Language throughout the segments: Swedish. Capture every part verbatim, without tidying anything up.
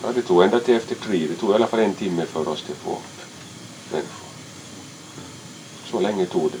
Ja, det tog ända till efter tre. Det tog i alla fall en timme för oss att få upp människor. Så länge tog det.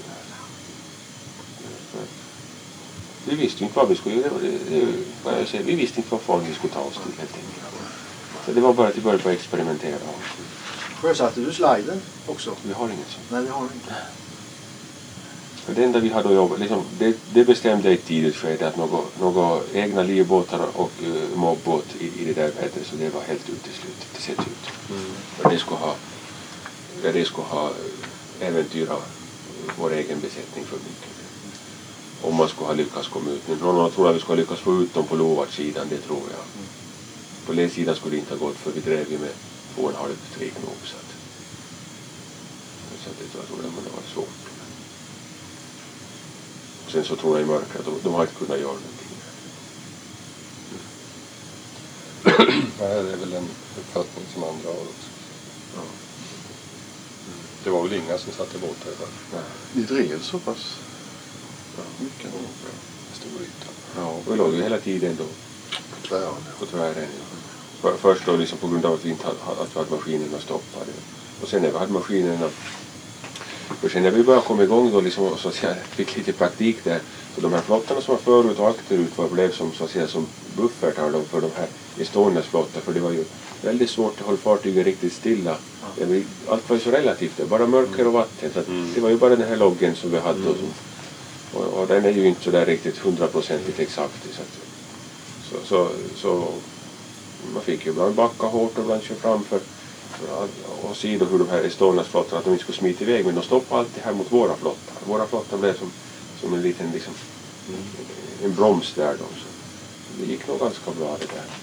Vi visste inte vad vi skulle göra. Vad jag säger, vi visste inte vad fan vi skulle ta oss till helt enkelt. Så det var bara att vi började experimentera. Sjösatte du sliden också? Vi har inget sånt. Nej, vi har inte. För det enda vi hade att jobba, liksom, det, det bestämde i ett tidigt skede att några, några egna livbåtar och uh, mobbåt i, i det där vädret, så det var helt uteslutet. Det sett ut. Mm. Och det skulle ha, det skulle ha äventyra vår egen besättning för mycket. Om man skulle ha lyckats komma ut. Men någon tror att vi skulle ha lyckats få ut dem på Lovards-sidan, det tror jag. Mm. På ledsidan skulle det inte ha gått, för vi drev ju med två och en halv, tre knop. Så att, så att det, jag tror att det var svårt. Sen så tror jag i mörkret att de, de har inte kunnat göra någonting. Mm. Nej, det är väl en uppfattning som andra har också. Ja. Mm. Det var väl inga som satt i båtar där. Nej. Ni drev så pass ja. mycket. Ja. Stor yta. Ja, och vi låg ju hela tiden då. På tvären. På tvären, ja. För, först då liksom på grund av att vi inte hade, att vi hade maskinerna stoppade. Och sen när vi hade maskinerna. Och sen när vi började komma igång då liksom, så att säga, fick lite praktik där. Så de här flottarna som var förut och akterut var blev som, så att säga, som buffertar då för de här Estonias flottar. För det var ju väldigt svårt att hålla fartygen riktigt stilla. Det var, allt var ju så relativt. Det bara mörker och vatten. Så att mm. det var ju bara den här loggen som vi hade. Mm. Och, och, och den är ju inte så där riktigt hundraprocentigt exakt. Så, att, så, så, så man fick ju ibland backa hårt och ibland köra framför. Och sidor hur de här Estonias flottarna, att de inte skulle smita iväg, men de stoppade alltid här mot våra flottar. Våra flottar blev som, som en liten liksom, mm. en broms där då. Så det gick nog ganska bra det där.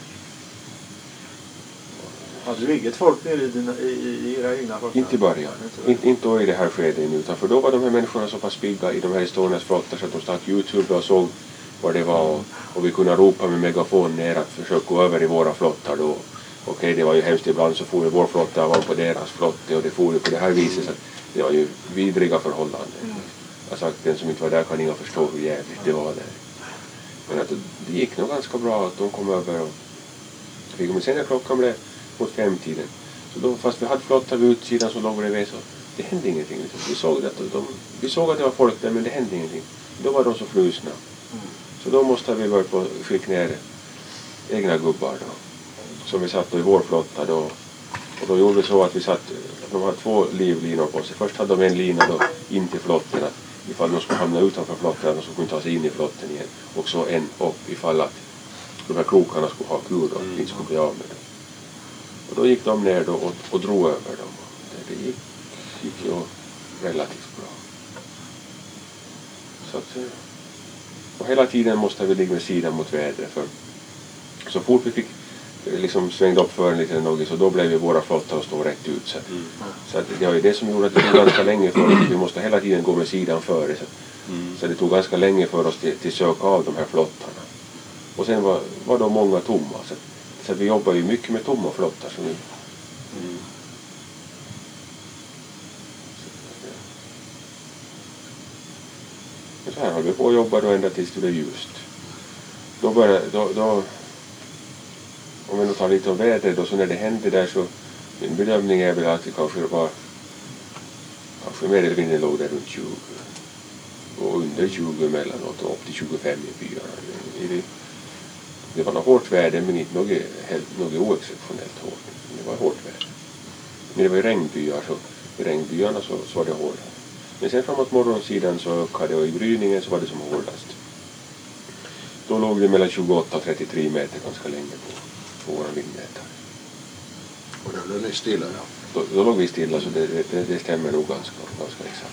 Hade du eget folk nere i, dina, i, i era egna flottar? Inte i början. Inte, inte då i det här skedet utan för då var de här människorna så pass pigga i de här Estonias flottar så att de startade YouTube och såg vad det var och, och vi kunde ropa med megafon ner att försöka gå över i våra flottar då. Okej, det var ju hemskt ibland så for vår flotta var på deras flotte och det for ju på det här viset så det var ju vidriga förhållanden. Mm. Jag sagt den som inte var där kan inte förstå hur jävligt det var där. Men att det gick nog ganska bra att de kom över och fick. Men sen när klockan blev mot femtiden så då, fast vi hade flotta vid utsidan så låg bredvid så det hände ingenting. Vi såg, att de, vi såg att det var folk där men det hände ingenting. Då var de så frusna. Mm. Så då måste vi börja på skicka ner egna gubbar då. Som vi satt i vår flotta då. Och då gjorde vi så att vi satt, de hade två livlinor på sig. Först hade de en lina då in till flotten att ifall de skulle hamna utanför flotten så skulle de ta sig in i flotten igen. Och så en upp ifall att de här krokarna skulle ha kul och mm. inte skulle bli av med dem. Och då gick de ner då och, och drog över dem. Det, det gick, gick ju relativt bra. Så att, och hela tiden måste vi ligga med sidan mot vädret för så fort vi fick liksom svängde upp för en liten något så då blev ju våra flottar att stå rätt ut. Så, mm. så att det var ju det som gjorde att det tog ganska länge för oss. Vi måste hela tiden gå med sidan före. Så, mm. så det tog ganska länge för oss till, till söka av de här flottarna. Och sen var, var de många tomma. Så, så vi jobbar ju mycket med tomma flottar. Så, nu, mm. så, så här har vi på att jobba då ända tills det blev ljust. Då började, då, då om vi nu tar lite om vädret då, så när det hände där så min bedömning är väl att det kanske var kanske mer eller mindre låg där runt tjugo och under tjugo emellanåt och upp till tjugofem i byarna. Det, det var något hårt väder men inte något, något oexceptionellt hårt. Det var hårt väder. Men det var i regnbyar så i regnbyarna så, så var det hårdare. Men sen framåt morgonsidan så ökade och i gryningen så var det som hårdast. Då låg det mellan tjugoåtta och trettiotre meter ganska länge på. Våra vindmätare. Och då blev ni stilla ja. Då, då låg vi stilla så det, det, det stämmer nog ganska, ganska exakt.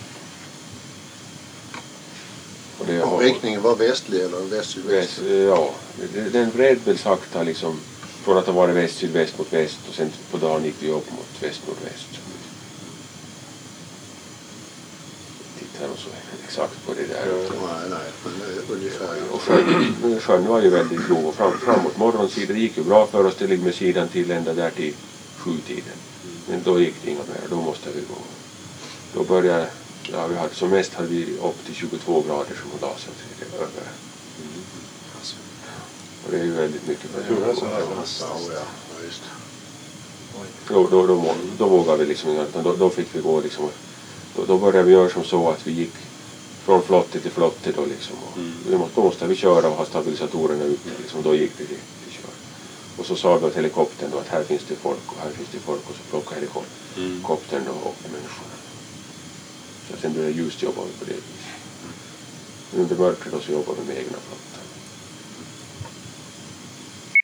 Och, det, och riktningen var västlig eller väst-sydväst? Väst, ja, det, den vred väl sakta liksom från att ha varit väst-sydväst mot väst och sen på dagen gick vi upp mot väst-nordväst. Tittar nog så exakt på det där. Nej, nej, men ungefär. Och sjön, sjön var ju väldigt låg och fram, framåt morgonsidan gick ju bra för oss till ligga med sidan till ända där till sjutiden. Men då gick det inga mer, då måste vi gå. Då började, ja vi hade som mest hade vi upp till tjugotvå grader som hon la sig över. Mm. Och det är ju väldigt mycket för det. Ja, ja, just. Då, då, då, må- då vågade vi liksom, utan då, då fick vi gå liksom, då, då började vi göra som så att vi gick från flotte till flotte då liksom. Och Mm. vi måste, då måste vi köra och ha stabilisatorerna ute liksom, då gick det till, till kör. Och så sa vi åt helikoptern då att här finns det folk och här finns det folk och så plockade helikoptern Mm. då upp människorna. Så sen blev det ljust jobba vi på det viset. Under mörkret då så jobbade vi med egna flottor.